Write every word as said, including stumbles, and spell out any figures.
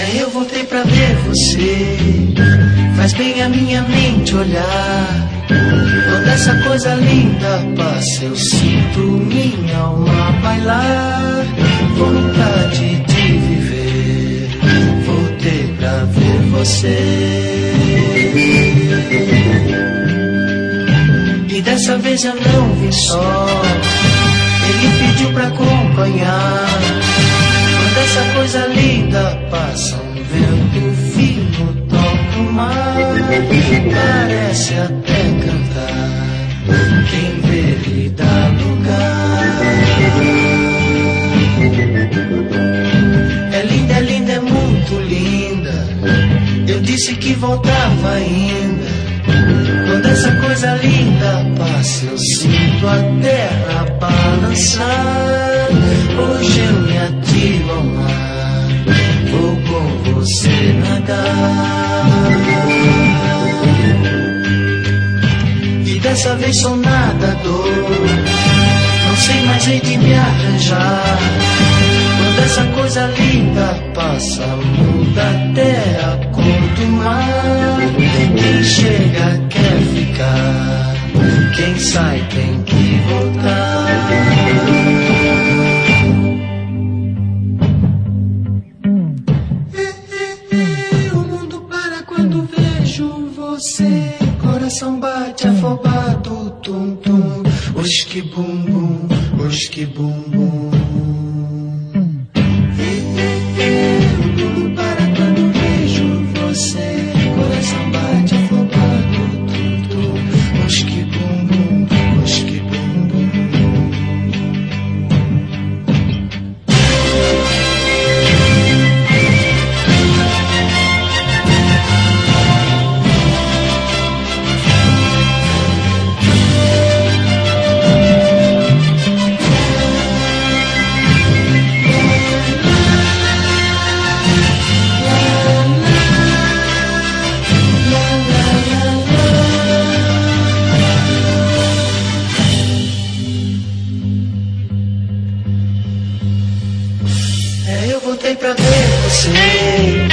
É, eu voltei pra ver você. Faz bem a minha mente olhar. Quando essa coisa linda passa, eu sinto minha alma bailar. Vontade de viver. Voltei pra ver você. E dessa vez eu não vim só. Ele pediu pra acompanhar. Quando essa coisa linda passa, um vento fino toca o mar. Parece até cantar, quem vê lhe dá lugar. É linda, é linda, é muito linda. Eu disse que voltava ainda. Quando essa coisa linda passa, eu sinto a terra balançar. Hoje eu me atiro ao mar, vou com você nadar. E dessa vez sou nadador, não sei mais hei de me arranjar. Quando essa coisa linda passa, muda a terra, conta o mar. Quem chega quer ficar, quem sai tem que voltar. O mundo para quando vejo você. Coração bate afobado, tum tum. Oxe que bum bum, oxe que bum bum. É, eu voltei pra ver você.